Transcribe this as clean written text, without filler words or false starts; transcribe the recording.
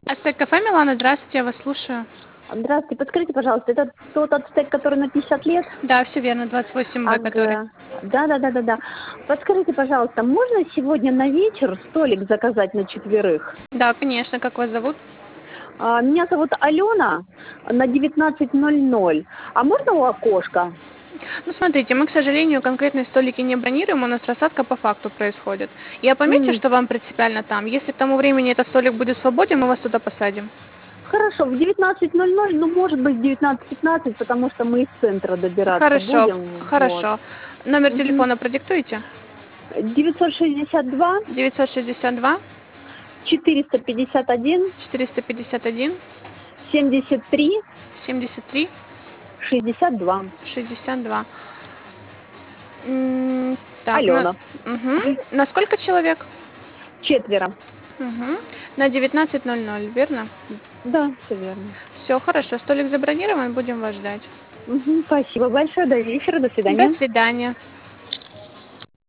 Ацтек кафе Милана, здравствуйте, я вас слушаю. Здравствуйте, подскажите, пожалуйста, это тот ацтек, который на 50 лет? Да, все верно, 28Б, который. Ага. Да. Подскажите, пожалуйста, можно сегодня на вечер столик заказать на четверых? Да, конечно, как вас зовут? Меня зовут Алена на 19:00. А можно у окошка? Ну, смотрите, мы, к сожалению, конкретные столики не бронируем, у нас рассадка по факту происходит. Я пометила, М, что вам принципиально там. Если к тому времени этот столик будет свободен, мы вас туда посадим. Хорошо, в 19:00, ну, может быть, в 19:15, потому что мы из центра добираться Хорошо, будем. Вот. хорошо. Номер Мгм. телефона продиктуйте. 962 962 451 451 73 73 62. 62. Так, Алена. на сколько человек? Четверо. Мгм. На 19:00, верно? Да, все верно. Все хорошо, столик забронирован, будем вас ждать. Спасибо большое. До вечера. До До свидания. свидания.